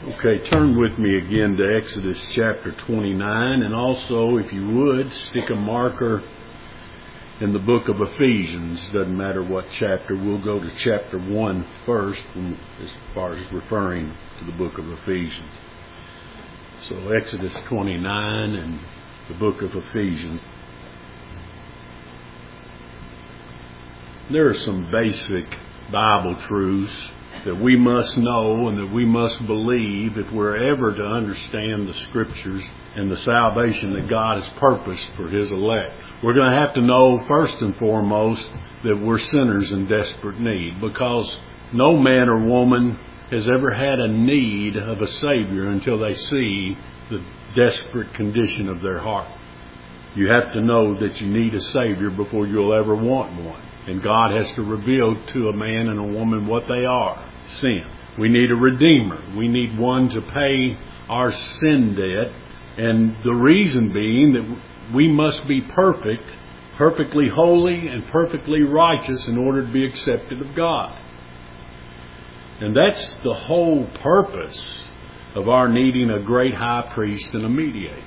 Okay, turn with me again to Exodus chapter 29, and also, if you would, stick a marker in the book of Ephesians. Doesn't matter what chapter. We'll go to chapter 1 first, as far as referring to the book of Ephesians. So Exodus 29 and the book of Ephesians. There are some basic Bible truths that we must know and that we must believe if we're ever to understand the Scriptures and the salvation that God has purposed for His elect. We're going to have to know first and foremost that we're sinners in desperate need, because no man or woman has ever had a need of a Savior until they see the desperate condition of their heart. You have to know that you need a Savior before you'll ever want one. And God has to reveal to a man and a woman what they are. Sin. We need a Redeemer. We need one to pay our sin debt. And the reason being that we must be perfect, perfectly holy and perfectly righteous in order to be accepted of God. And that's the whole purpose of our needing a great high priest and a mediator.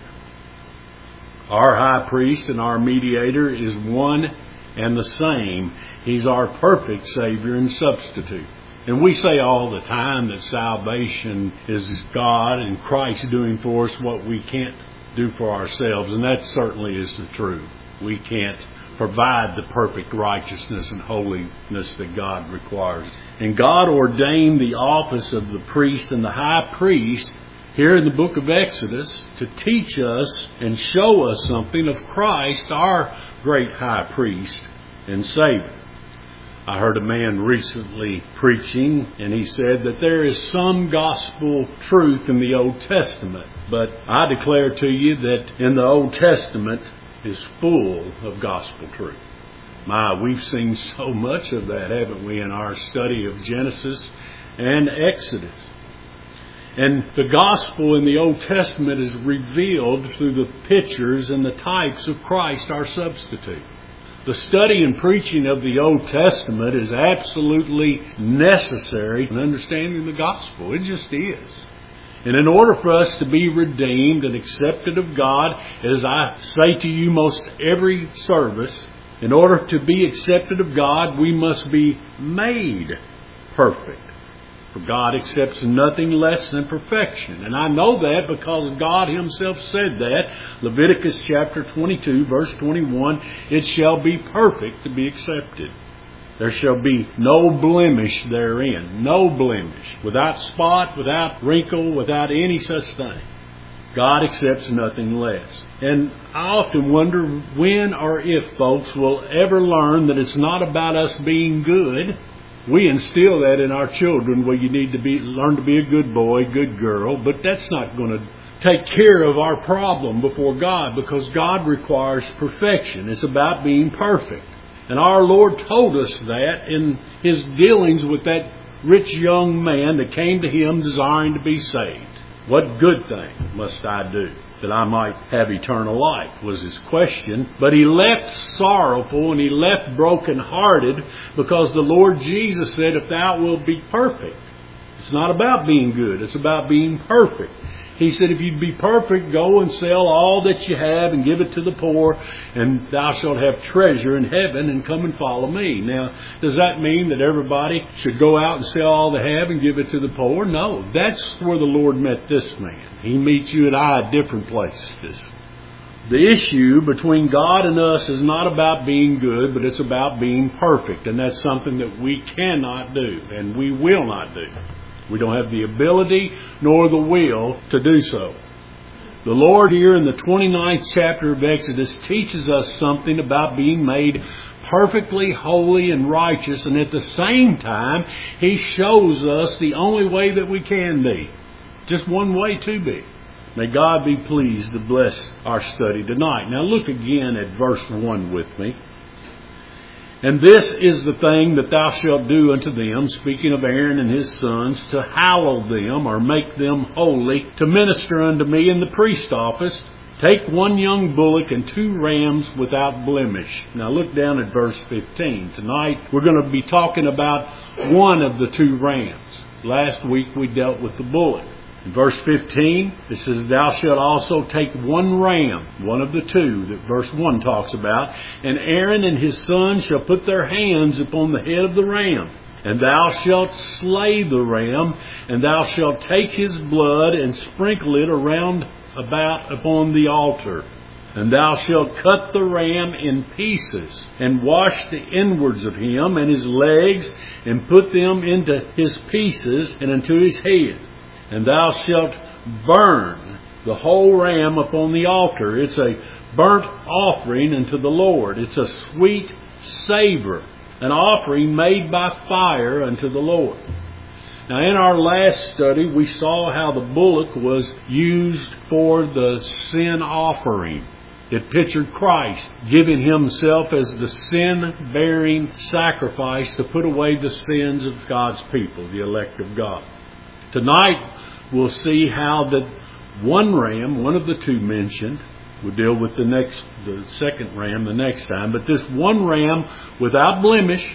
Our high priest and our mediator is one and the same. He's our perfect Savior and substitute. And we say all the time that salvation is God and Christ doing for us what we can't do for ourselves. And that certainly is the truth. We can't provide the perfect righteousness and holiness that God requires. And God ordained the office of the priest and the high priest here in the book of Exodus to teach us and show us something of Christ, our great high priest and Savior. I heard a man recently preaching, and he said that there is some gospel truth in the Old Testament, but I declare to you that in the Old Testament is full of gospel truth. We've seen so much of that, haven't we, in our study of Genesis and Exodus. And the gospel in the Old Testament is revealed through the pictures and the types of Christ, our substitute. The study and preaching of the Old Testament is absolutely necessary in understanding the gospel. It just is. And in order for us to be redeemed and accepted of God, as I say to you most every service, in order to be accepted of God, we must be made perfect. For God accepts nothing less than perfection. And I know that because God Himself said that. Leviticus chapter 22, verse 21, it shall be perfect to be accepted. There shall be no blemish therein. No blemish. Without spot, without wrinkle, without any such thing. God accepts nothing less. And I often wonder when or if folks will ever learn that it's not about us being good. We instill that in our children. Well, you need to learn to be a good boy, good girl. But that's not going to take care of our problem before God, because God requires perfection. It's about being perfect. And our Lord told us that in His dealings with that rich young man that came to Him desiring to be saved. What good thing must I do that I might have eternal life, was his question. But he left sorrowful and he left brokenhearted, because the Lord Jesus said, if thou wilt be perfect. It's not about being good. It's about being perfect. He said, if you'd be perfect, go and sell all that you have and give it to the poor, and thou shalt have treasure in heaven, and come and follow me. Now, does that mean that everybody should go out and sell all they have and give it to the poor? No, that's where the Lord met this man. He meets you and I at different places. The issue between God and us is not about being good, but it's about being perfect, and that's something that we cannot do, and we will not do. We don't have the ability nor the will to do so. The Lord here in the 29th chapter of Exodus teaches us something about being made perfectly holy and righteous, and at the same time, He shows us the only way that we can be. Just one way to be. May God be pleased to bless our study tonight. Now look again at verse 1 with me. And this is the thing that thou shalt do unto them, speaking of Aaron and his sons, to hallow them, or make them holy, to minister unto me in the priest office. Take one young bullock and 2 rams without blemish. Now look down at verse 15. Tonight we're going to be talking about one of the 2 rams. Last week we dealt with the bullock. In verse 15, it says, thou shalt also take one ram, one of the two that verse 1 talks about, and Aaron and his sons shall put their hands upon the head of the ram. And thou shalt slay the ram, and thou shalt take his blood and sprinkle it around about upon the altar. And thou shalt cut the ram in pieces, and wash the inwards of him and his legs, and put them into his pieces and into his head. And thou shalt burn the whole ram upon the altar. It's a burnt offering unto the Lord. It's a sweet savor, an offering made by fire unto the Lord. Now, in our last study, we saw how the bullock was used for the sin offering. It pictured Christ giving himself as the sin-bearing sacrifice to put away the sins of God's people, the elect of God. Tonight, we'll see how that one ram, one of the two mentioned, we'll deal with the second ram the next time, but this one ram without blemish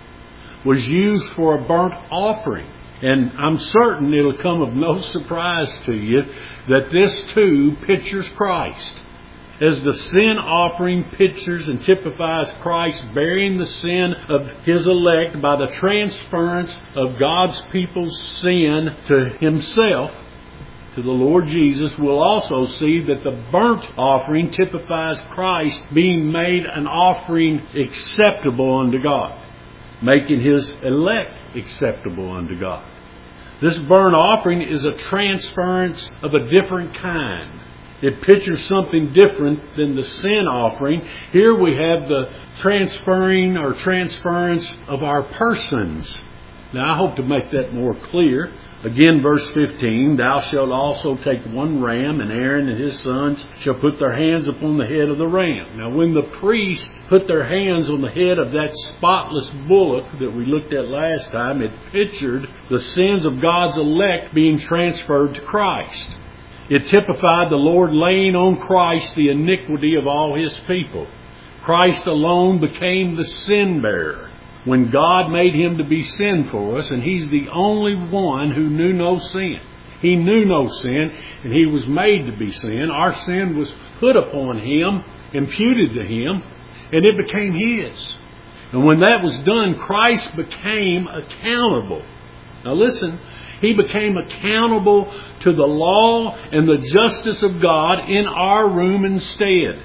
was used for a burnt offering. And I'm certain it'll come of no surprise to you that this too pictures Christ. As the sin offering pictures and typifies Christ bearing the sin of His elect by the transference of God's people's sin to Himself, to the Lord Jesus, we'll also see that the burnt offering typifies Christ being made an offering acceptable unto God, making His elect acceptable unto God. This burnt offering is a transference of a different kind. It pictures something different than the sin offering. Here we have the transferring or transference of our persons. Now I hope to make that more clear. Again, verse 15, thou shalt also take one ram, and Aaron and his sons shall put their hands upon the head of the ram. Now when the priests put their hands on the head of that spotless bullock that we looked at last time, it pictured the sins of God's elect being transferred to Christ. It typified the Lord laying on Christ the iniquity of all His people. Christ alone became the sin bearer when God made Him to be sin for us, and He's the only one who knew no sin. He knew no sin, and He was made to be sin. Our sin was put upon Him, imputed to Him, and it became His. And when that was done, Christ became accountable. Now listen, He became accountable to the law and the justice of God in our room instead.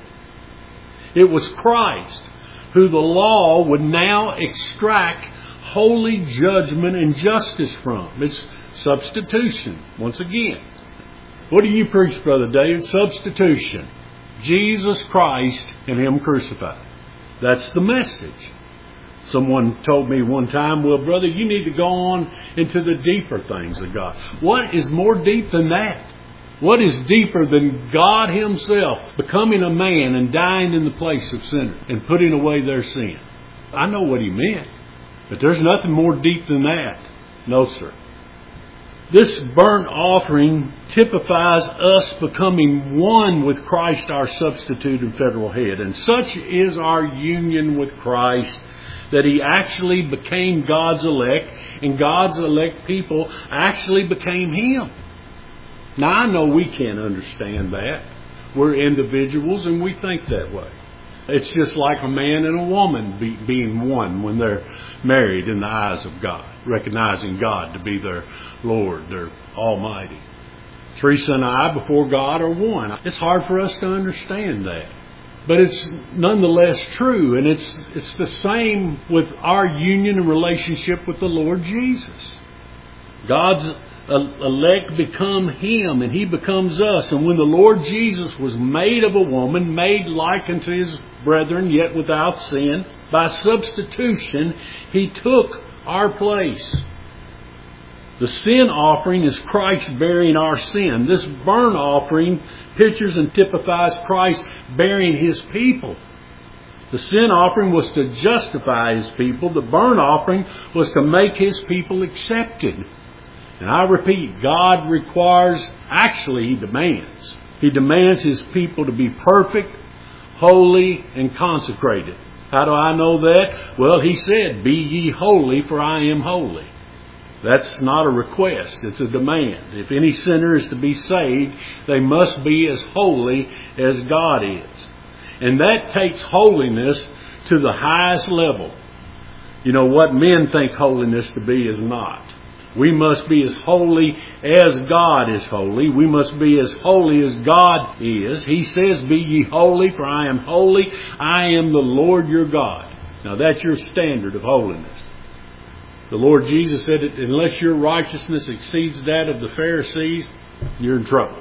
It was Christ who the law would now extract holy judgment and justice from. It's substitution, once again. What do you preach, Brother David? Substitution. Jesus Christ and Him crucified. That's the message. Someone told me one time, well, brother, you need to go on into the deeper things of God. What is more deep than that? What is deeper than God Himself becoming a man and dying in the place of sinners and putting away their sin? I know what He meant, but there's nothing more deep than that. No, sir. This burnt offering typifies us becoming one with Christ, our substitute and federal head. And such is our union with Christ that He actually became God's elect, and God's elect people actually became Him. Now, I know we can't understand that. We're individuals and we think that way. It's just like a man and a woman being one when they're married in the eyes of God, recognizing God to be their Lord, their Almighty. Teresa and I before God are one. It's hard for us to understand that. But it's nonetheless true, and it's the same with our union and relationship with the Lord Jesus. God's elect become Him, and He becomes us. And when the Lord Jesus was made of a woman, made like unto His brethren, yet without sin, by substitution, He took our place. The sin offering is Christ bearing our sin. This burnt offering pictures and typifies Christ bearing His people. The sin offering was to justify His people. The burnt offering was to make His people accepted. And I repeat, God requires, actually He demands. He demands His people to be perfect, holy, and consecrated. How do I know that? Well, He said, be ye holy, for I am holy. That's not a request, it's a demand. If any sinner is to be saved, they must be as holy as God is. And that takes holiness to the highest level. You know, what men think holiness to be is not. We must be as holy as God is holy. We must be as holy as God is. He says, "Be ye holy, for I am holy. I am the Lord your God." Now that's your standard of holiness. The Lord Jesus said that unless your righteousness exceeds that of the Pharisees, you're in trouble.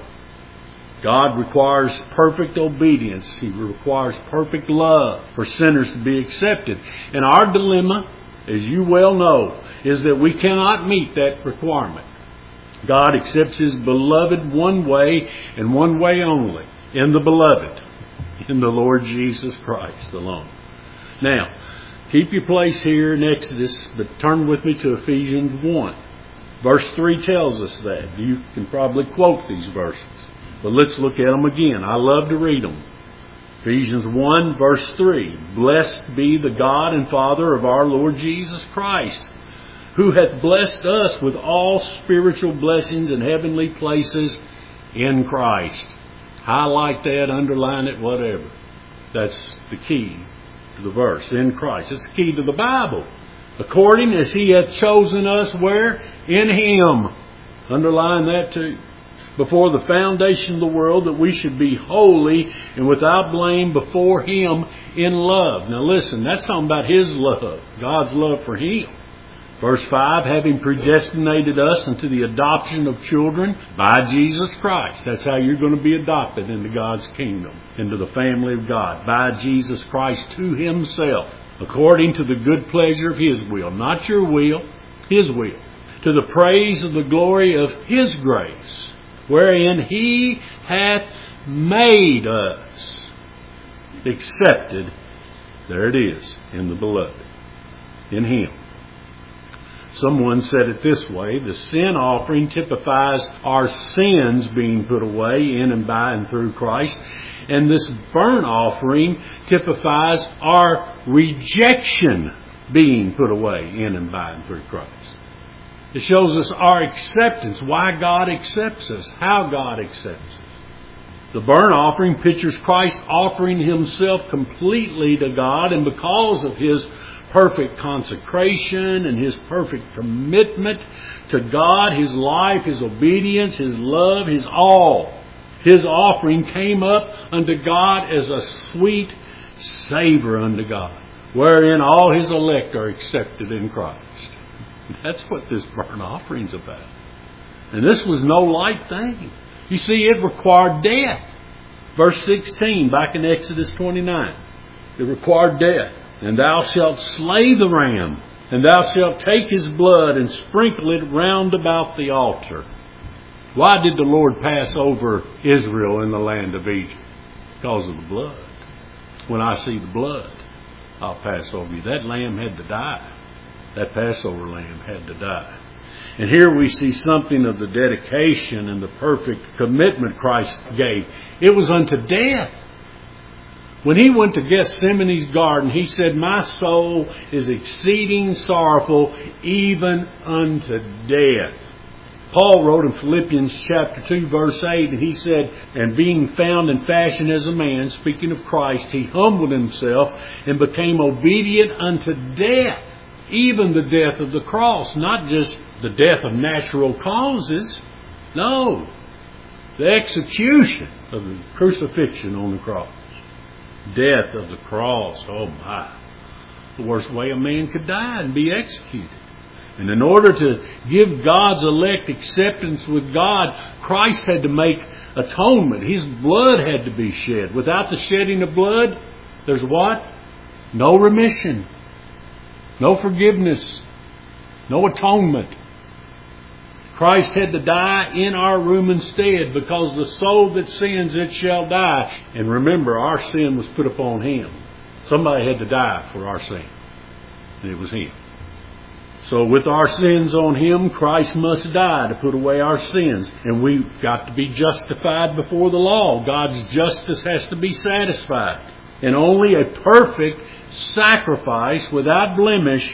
God requires perfect obedience. He requires perfect love for sinners to be accepted. And our dilemma, as you well know, is that we cannot meet that requirement. God accepts His beloved one way and one way only, in the beloved, in the Lord Jesus Christ alone. Now, keep your place here in Exodus, but turn with me to Ephesians 1. Verse 3 tells us that. You can probably quote these verses. But let's look at them again. I love to read them. Ephesians 1 verse 3. "Blessed be the God and Father of our Lord Jesus Christ, who hath blessed us with all spiritual blessings in heavenly places in Christ." Highlight that, underline it, whatever. That's the key to the verse, in Christ. It's the key to the Bible. According as He hath chosen us, where? In Him. Underline that too. Before the foundation of the world, that we should be holy and without blame before Him in love. Now listen, that's talking about His love, God's love for Him. Verse 5, "Having predestinated us unto the adoption of children by Jesus Christ." That's how you're going to be adopted into God's kingdom, into the family of God, by Jesus Christ to Himself, according to the good pleasure of His will. Not your will, His will. To the praise of the glory of His grace, wherein He hath made us accepted, there it is, in the beloved, in Him. Someone said it this way: the sin offering typifies our sins being put away in and by and through Christ, and this burnt offering typifies our rejection being put away in and by and through Christ. It shows us our acceptance, why God accepts us, how God accepts us. The burnt offering pictures Christ offering Himself completely to God, and because of His perfect consecration and His perfect commitment to God, His life, His obedience, His love, His all, His offering came up unto God as a sweet savor unto God, wherein all His elect are accepted in Christ. That's what this burnt offering's about. And this was no light thing. You see, it required death. Verse 16, back in Exodus 29. It required death. "And thou shalt slay the ram, and thou shalt take his blood and sprinkle it round about the altar." Why did the Lord pass over Israel in the land of Egypt? Because of the blood. "When I see the blood, I'll pass over you." That lamb had to die. That Passover lamb had to die. And here we see something of the dedication and the perfect commitment Christ gave. It was unto death. When He went to Gethsemane's garden, He said, "My soul is exceeding sorrowful, even unto death." Paul wrote in Philippians chapter 2, verse 8, and he said, "And being found in fashion as a man," speaking of Christ, "He humbled Himself and became obedient unto death, even the death of the cross." Not just the death of natural causes. No. The execution of the crucifixion on the cross. Death of the cross. Oh my. The worst way a man could die and be executed. And in order to give God's elect acceptance with God, Christ had to make atonement. His blood had to be shed. Without the shedding of blood, there's what? No remission. No forgiveness. No atonement. Christ had to die in our room instead, because the soul that sins, it shall die. And remember, our sin was put upon Him. Somebody had to die for our sin. And it was Him. So with our sins on Him, Christ must die to put away our sins. And we've got to be justified before the law. God's justice has to be satisfied. And only a perfect sacrifice without blemish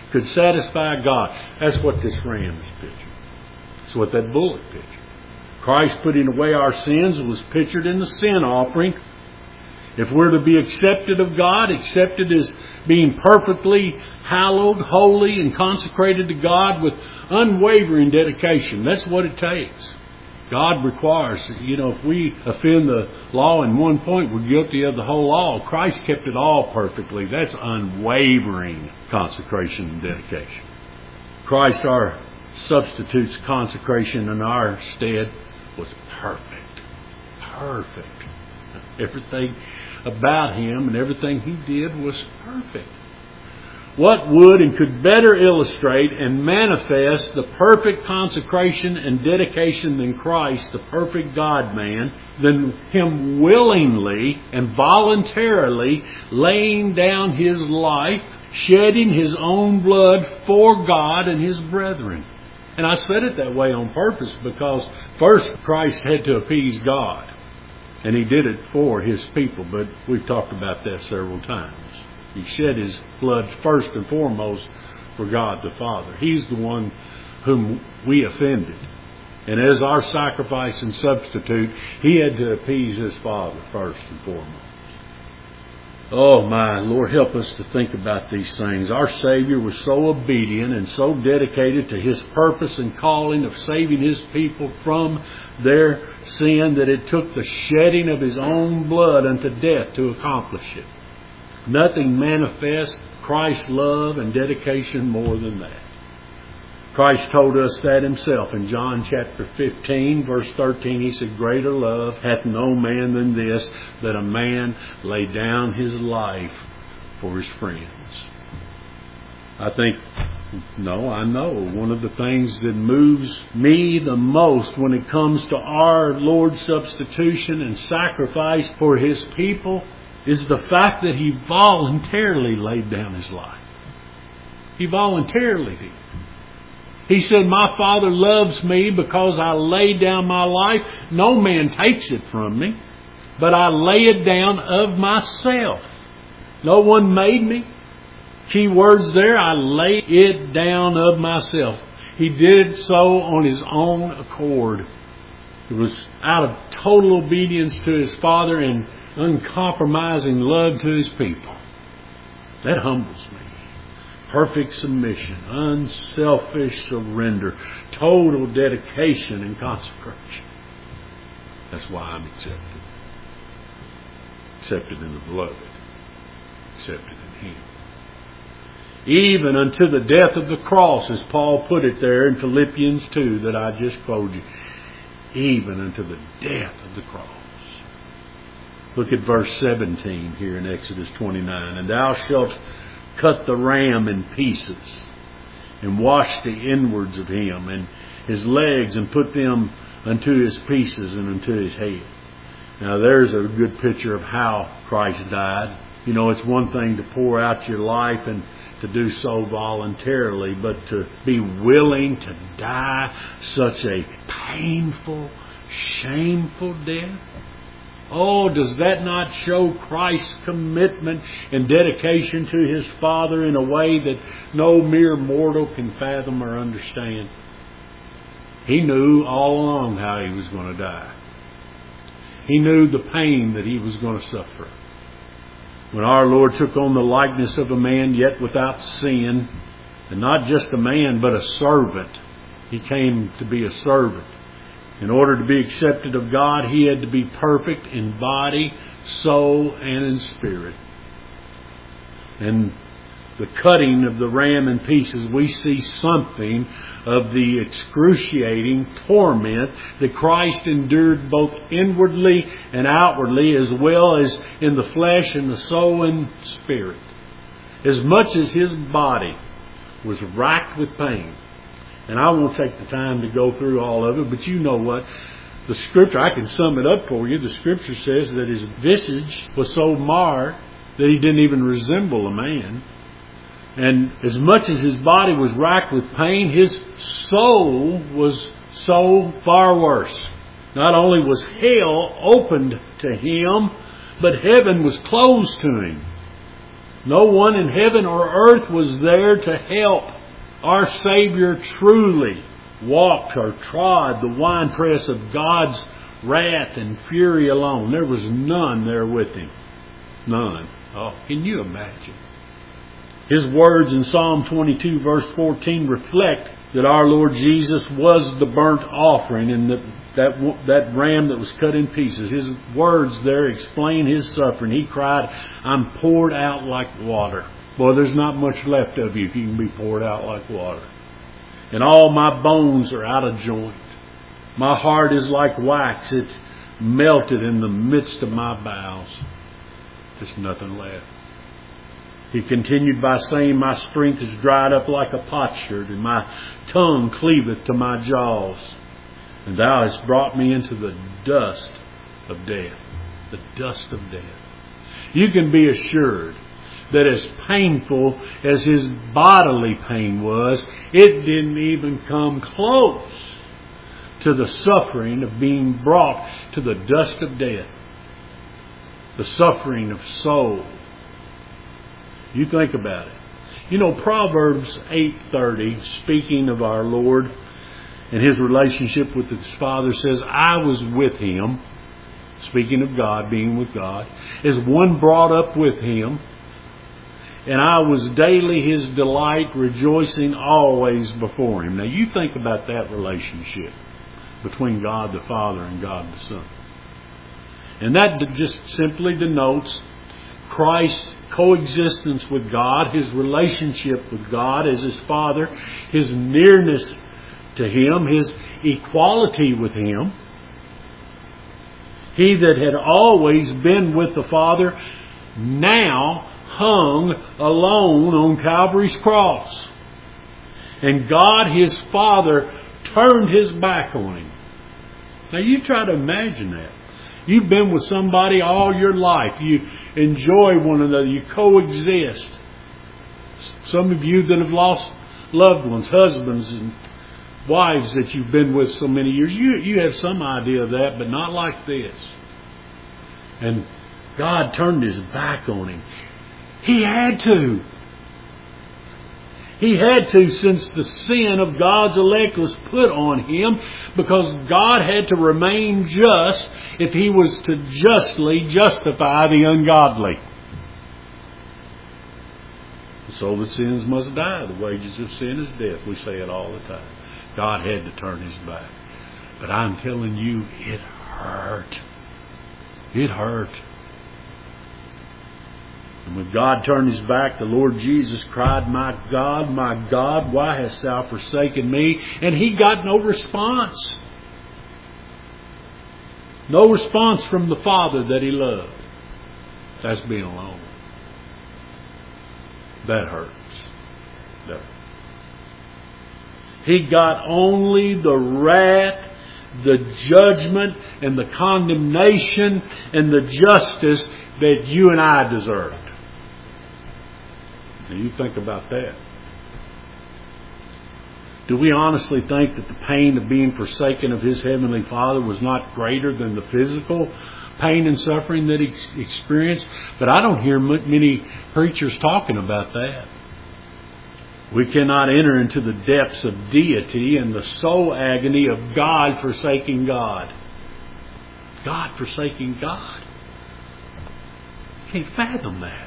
could satisfy God. That's what this ram is pictured. That's what that bullock pictured. Christ putting away our sins was pictured in the sin offering. If we're to be accepted of God, accepted as being perfectly hallowed, holy, and consecrated to God with unwavering dedication, that's what it takes. God requires, if we offend the law in one point, we're guilty of the whole law. Christ kept it all perfectly. That's unwavering consecration and dedication. Christ, our substitute's consecration in our stead, was perfect. Perfect. Everything about Him and everything He did was perfect. What would and could better illustrate and manifest the perfect consecration and dedication than Christ, the perfect God-man, than Him willingly and voluntarily laying down His life, shedding His own blood for God and His brethren? And I said it that way on purpose because first Christ had to appease God. And He did it for His people, but we've talked about that several times. He shed His blood first and foremost for God the Father. He's the one whom we offended. And as our sacrifice and substitute, He had to appease His Father first and foremost. Oh my, Lord, help us to think about these things. Our Savior was so obedient and so dedicated to His purpose and calling of saving His people from their sin that it took the shedding of His own blood unto death to accomplish it. Nothing manifests Christ's love and dedication more than that. Christ told us that Himself in John chapter 15, verse 13. He said, "Greater love hath no man than this, that a man lay down his life for his friends." I know one of the things that moves me the most when it comes to our Lord's substitution and sacrifice for His people is the fact that He voluntarily laid down His life. He voluntarily did. He said, "My Father loves me because I lay down my life. No man takes it from me, but I lay it down of myself." No one made me. Key words there, I lay it down of myself. He did so on His own accord. It was out of total obedience to His Father and uncompromising love to His people. That humbles me. Perfect submission, unselfish surrender, total dedication and consecration. That's why I'm accepted. Accepted in the Beloved. Accepted in Him. Even unto the death of the cross, as Paul put it there in Philippians 2 that I just quoted you. Even unto the death of the cross. Look at verse 17 here in Exodus 29. "And thou shalt cut the ram in pieces, and wash the inwards of him, and his legs, and put them unto his pieces and unto his head." Now there's a good picture of how Christ died. It's one thing to pour out your life and to do so voluntarily, but to be willing to die such a painful, shameful death. Oh, does that not show Christ's commitment and dedication to His Father in a way that no mere mortal can fathom or understand? He knew all along how He was going to die. He knew the pain that He was going to suffer. When our Lord took on the likeness of a man yet without sin, and not just a man but a servant, He came to be a servant. In order to be accepted of God, He had to be perfect in body, soul, and in spirit. And the cutting of the ram in pieces, we see something of the excruciating torment that Christ endured both inwardly and outwardly, as well as in the flesh and the soul and spirit. As much as His body was racked with pain. And I won't take the time to go through all of it, but you know what? The Scripture, I can sum it up for you. The Scripture says that His visage was so marred that He didn't even resemble a man. And as much as His body was racked with pain, His soul was so far worse. Not only was hell opened to Him, but heaven was closed to Him. No one in heaven or earth was there to help. Our Savior truly walked or trod the winepress of God's wrath and fury alone. There was none there with Him. None. Oh, can you imagine? His words in Psalm 22 verse 14 reflect that our Lord Jesus was the burnt offering and that ram that was cut in pieces. His words there explain His suffering. He cried, "I'm poured out like water." Boy, there's not much left of you if you can be poured out like water. And all my bones are out of joint. My heart is like wax. It's melted in the midst of my bowels. There's nothing left. He continued by saying, "My strength is dried up like a potsherd, and my tongue cleaveth to my jaws. And thou hast brought me into the dust of death." The dust of death. You can be assured that as painful as His bodily pain was, it didn't even come close to the suffering of being brought to the dust of death. The suffering of soul. You think about it. You know, Proverbs 8:30, speaking of our Lord and His relationship with His Father, says, "I was with Him," speaking of God, being with God, "as one brought up with Him, and I was daily His delight, rejoicing always before Him." Now you think about that relationship between God the Father and God the Son. And that just simply denotes Christ's coexistence with God, His relationship with God as His Father, His nearness to Him, His equality with Him. He that had always been with the Father now hung alone on Calvary's cross. And God, His Father, turned His back on Him. Now you try to imagine that. You've been with somebody all your life. You enjoy one another. You coexist. Some of you that have lost loved ones, husbands and wives that you've been with so many years, you have some idea of that, but not like this. And God turned His back on Him. He had to. He had to, since the sin of God's elect was put on Him, because God had to remain just if He was to justly justify the ungodly. The soul that sins must die. The wages of sin is death. We say it all the time. God had to turn His back. But I'm telling you, it hurt. It hurt. And when God turned His back, the Lord Jesus cried, my God, why hast Thou forsaken me?" And He got no response. No response from the Father that He loved. That's being alone. That hurts. That hurts. He got only the wrath, the judgment, and the condemnation, and the justice that you and I deserved. Now you think about that. Do we honestly think that the pain of being forsaken of His Heavenly Father was not greater than the physical pain and suffering that He experienced? But I don't hear many preachers talking about that. We cannot enter into the depths of deity and the soul agony of God forsaking God. God forsaking God. Can't fathom that.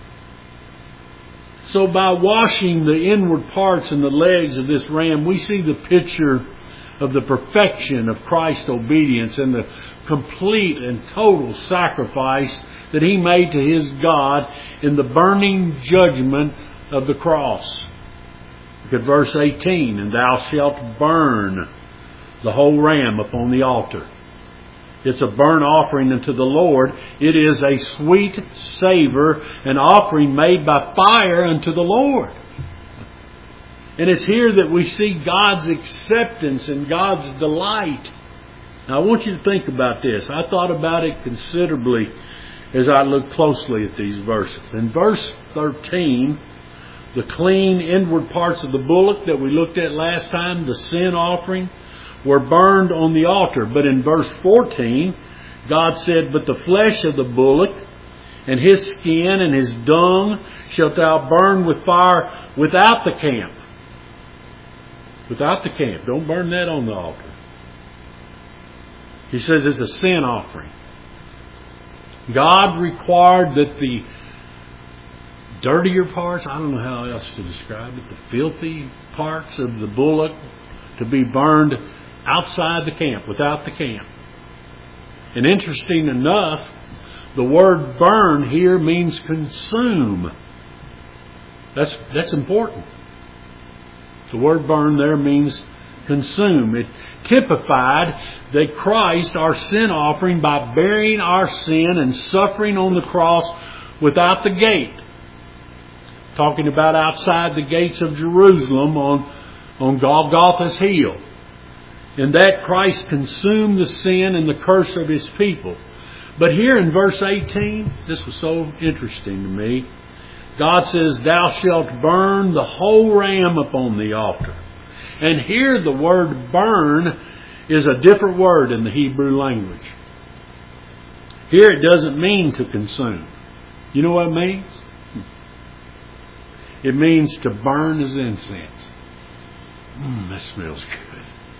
So by washing the inward parts and the legs of this ram, we see the picture of the perfection of Christ's obedience and the complete and total sacrifice that He made to His God in the burning judgment of the cross. Look at verse 18. "And thou shalt burn the whole ram upon the altar." It's a burnt offering unto the Lord. It is a sweet savor, an offering made by fire unto the Lord. And it's here that we see God's acceptance and God's delight. Now I want you to think about this. I thought about it considerably as I looked closely at these verses. In verse 13, the clean inward parts of the bullock that we looked at last time, the sin offering, were burned on the altar. But in verse 14, God said, "But the flesh of the bullock and his skin and his dung shalt thou burn with fire without the camp. Without the camp. Don't burn that on the altar. He says it's a sin offering. God required that the dirtier parts, I don't know how else to describe it, the filthy parts of the bullock to be burned outside the camp, without the camp. And interesting enough, the word burn here means consume. That's important. The word burn there means consume. It typified that Christ, our sin offering, by bearing our sin and suffering on the cross without the gate. Talking about outside the gates of Jerusalem on Golgotha's hill. In that Christ consumed the sin and the curse of His people. But here in verse 18, this was so interesting to me. God says, thou shalt burn the whole ram upon the altar. And here the word burn is a different word in the Hebrew language. Here it doesn't mean to consume. You know what it means? It means to burn as incense. That smells good.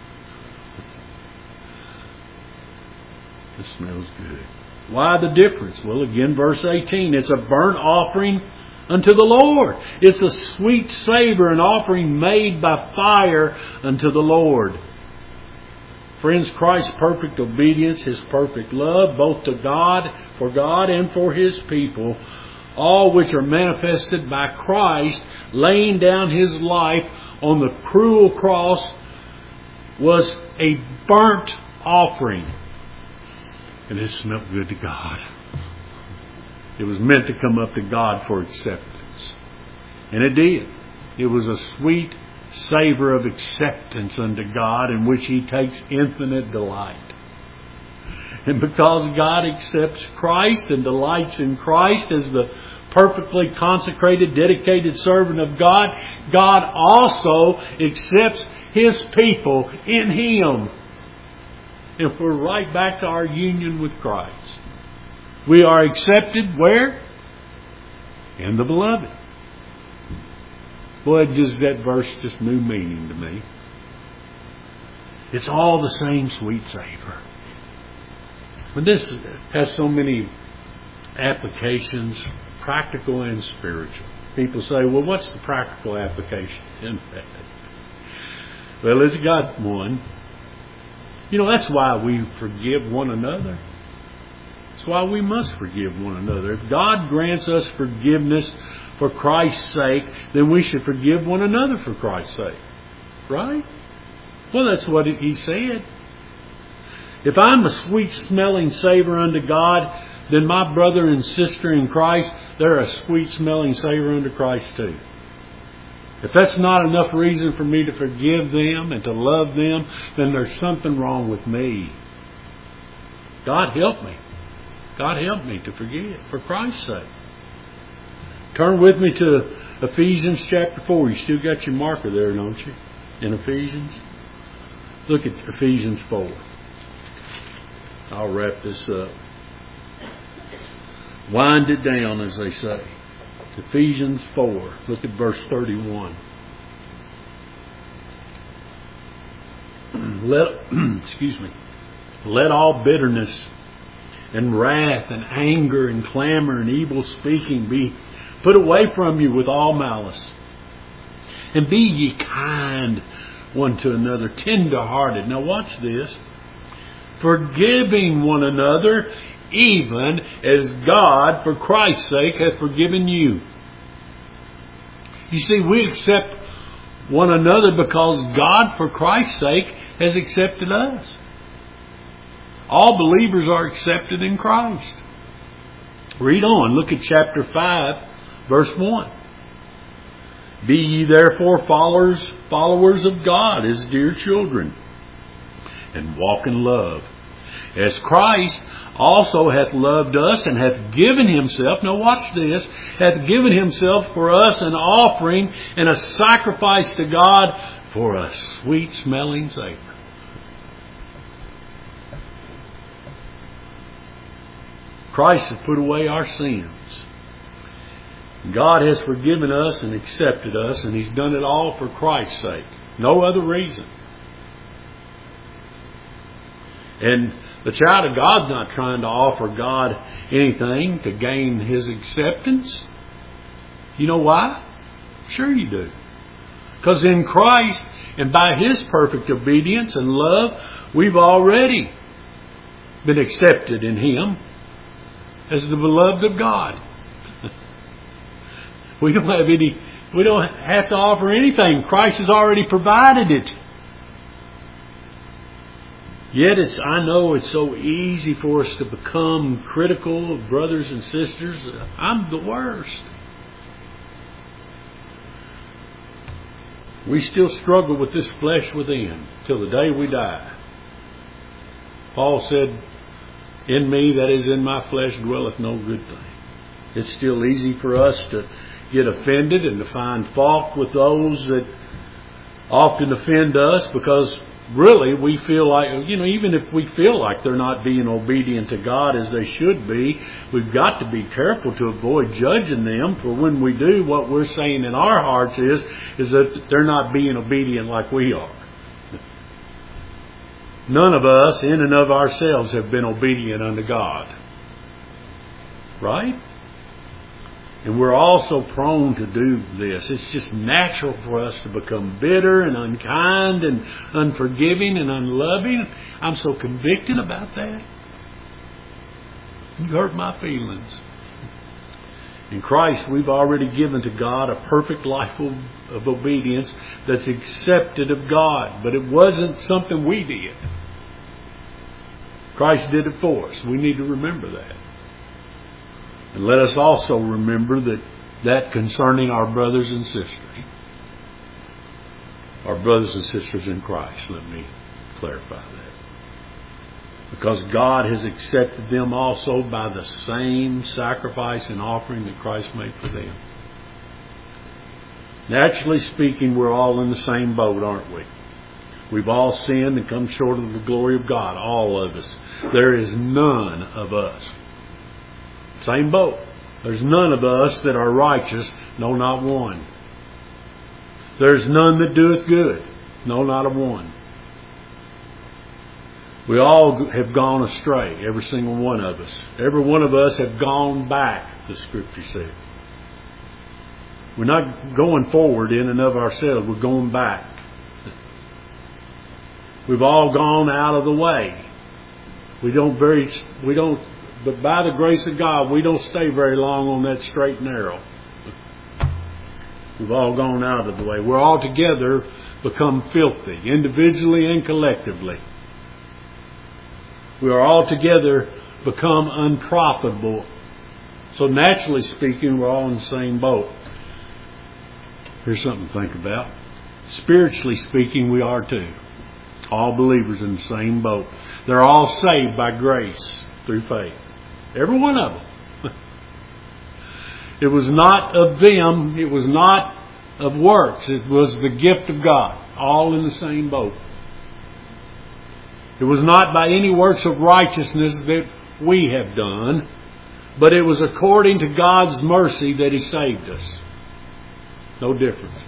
It smells good. Why the difference? Well, again, verse 18. It's a burnt offering unto the Lord. It's a sweet savor, an offering made by fire unto the Lord. Friends, Christ's perfect obedience, His perfect love, both to God, for God and for His people, all which are manifested by Christ laying down His life on the cruel cross, was a burnt offering. And it smelled good to God. It was meant to come up to God for acceptance. And it did. It was a sweet savor of acceptance unto God in which He takes infinite delight. And because God accepts Christ and delights in Christ as the perfectly consecrated, dedicated servant of God, God also accepts His people in Him. And we're right back to our union with Christ. We are accepted where? In the Beloved. Boy, does that verse just new meaning to me. It's all the same sweet savor. But this has so many applications, practical and spiritual. People say, well, what's the practical application in that? Well, it's got one. You know, that's why we forgive one another. That's why we must forgive one another. If God grants us forgiveness for Christ's sake, then we should forgive one another for Christ's sake. Right? Well, that's what He said. If I'm a sweet-smelling savor unto God, then my brother and sister in Christ, they're a sweet-smelling savor unto Christ too. If that's not enough reason for me to forgive them and to love them, then there's something wrong with me. God help me. God help me to forgive for Christ's sake. Turn with me to Ephesians chapter 4. You still got your marker there, don't you? In Ephesians. Look at Ephesians 4. I'll wrap this up. Wind it down, as they say. Ephesians 4. Look at verse 31. Let all bitterness and wrath and anger and clamor and evil speaking be put away from you with all malice. And be ye kind one to another, tender-hearted. Now watch this. Forgiving one another, even as God, for Christ's sake, hath forgiven you. You see, we accept one another because God, for Christ's sake, has accepted us. All believers are accepted in Christ. Read on. Look at chapter 5, verse 1. Be ye therefore followers of God as dear children, and walk in love, as Christ also hath loved us and hath given Himself, now watch this, hath given Himself for us an offering and a sacrifice to God for a sweet smelling savor. Christ has put away our sins. God has forgiven us and accepted us, and He's done it all for Christ's sake. No other reason. And the child of God's not trying to offer God anything to gain His acceptance. You know why? Sure you do. Because in Christ and by His perfect obedience and love, we've already been accepted in Him as the beloved of God. We don't have to offer anything. Christ has already provided it. Yet I know it's so easy for us to become critical of brothers and sisters. I'm the worst. We still struggle with this flesh within till the day we die. Paul said, "In me, that is in my flesh, dwelleth no good thing." It's still easy for us to get offended and to find fault with those that often offend us, because really we feel like, even if we feel like they're not being obedient to God as they should be, we've got to be careful to avoid judging them. For when we do, what we're saying in our hearts is that they're not being obedient like we are. None of us, in and of ourselves, have been obedient unto God. Right? And we're also prone to do this. It's just natural for us to become bitter and unkind and unforgiving and unloving. I'm so convicted about that. You hurt my feelings. In Christ, we've already given to God a perfect life of obedience that's accepted of God. But it wasn't something we did. Christ did it for us. We need to remember that. And let us also remember that concerning our brothers and sisters. Our brothers and sisters in Christ. Let me clarify that. Because God has accepted them also by the same sacrifice and offering that Christ made for them. Naturally speaking, we're all in the same boat, aren't we? We've all sinned and come short of the glory of God. All of us. There is none of us. Same boat. There's none of us that are righteous. No, not one. There's none that doeth good. No, not a one. We all have gone astray. Every single one of us. Every one of us have gone back, the Scripture said. We're not going forward in and of ourselves. We're going back. We've all gone out of the way. But by the grace of God, we don't stay very long on that straight and narrow. We've all gone out of the way. We're all together become filthy, individually and collectively. We are all together become unprofitable. So naturally speaking, we're all in the same boat. Here's something to think about. Spiritually speaking, we are too. All believers in the same boat. They're all saved by grace through faith. Every one of them. It was not of them. It was not of works. It was the gift of God. All in the same boat. It was not by any works of righteousness that we have done, but it was according to God's mercy that He saved us. No difference.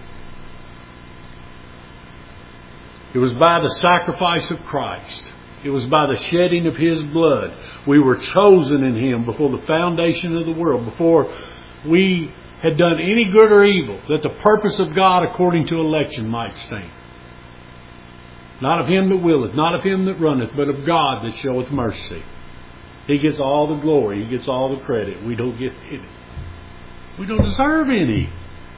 It was by the sacrifice of Christ. It was by the shedding of His blood. We were chosen in Him before the foundation of the world, before we had done any good or evil, that the purpose of God according to election might stand. Not of him that willeth, not of him that runneth, but of God that showeth mercy. He gets all the glory. He gets all the credit. We don't get any. We don't deserve any.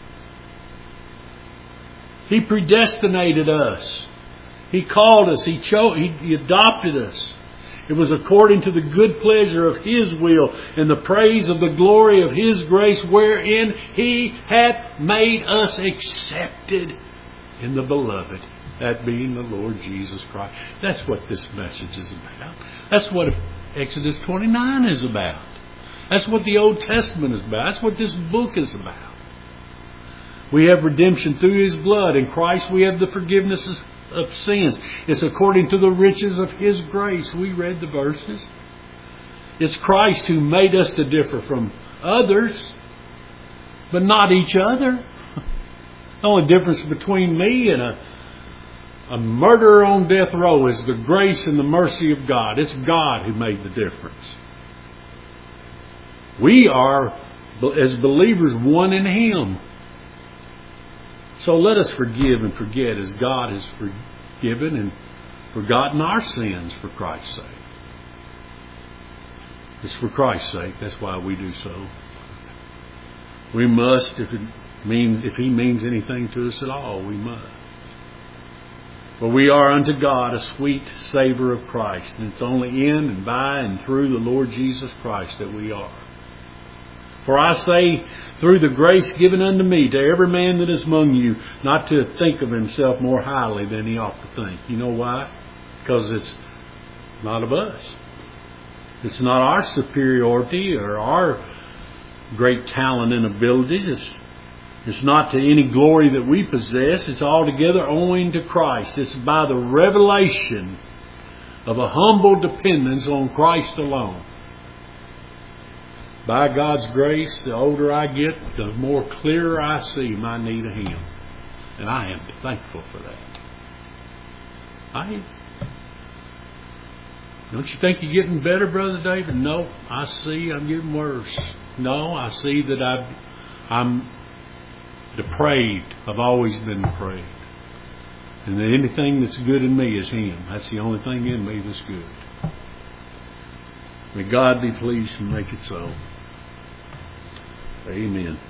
He predestinated us. He called us. He adopted us. It was according to the good pleasure of His will and the praise of the glory of His grace, wherein He hath made us accepted in the Beloved, that being the Lord Jesus Christ. That's what this message is about. That's what Exodus 29 is about. That's what the Old Testament is about. That's what this book is about. We have redemption through His blood. In Christ we have the forgiveness of sins. It's according to the riches of His grace. We read the verses. It's Christ who made us to differ from others, but not each other. The only difference between me and a murderer on death row is the grace and the mercy of God. It's God who made the difference. We are, as believers, one in Him. So let us forgive and forget as God has forgiven and forgotten our sins for Christ's sake. It's for Christ's sake. That's why we do so. We must, if He means anything to us at all, we must. For we are unto God a sweet savour of Christ. And it's only in and by and through the Lord Jesus Christ that we are. For I say, through the grace given unto me, to every man that is among you, not to think of himself more highly than he ought to think. You know why? Because it's not of us. It's not our superiority or our great talent and abilities. It's not to any glory that we possess. It's altogether owing to Christ. It's by the revelation of a humble dependence on Christ alone. By God's grace, the older I get, the more clearer I see my need of Him. And I am thankful for that. I am. Don't you think you're getting better, Brother David? No, I see I'm getting worse. No, I see that I'm depraved. I've always been depraved. And that anything that's good in me is Him. That's the only thing in me that's good. May God be pleased and make it so. Amen.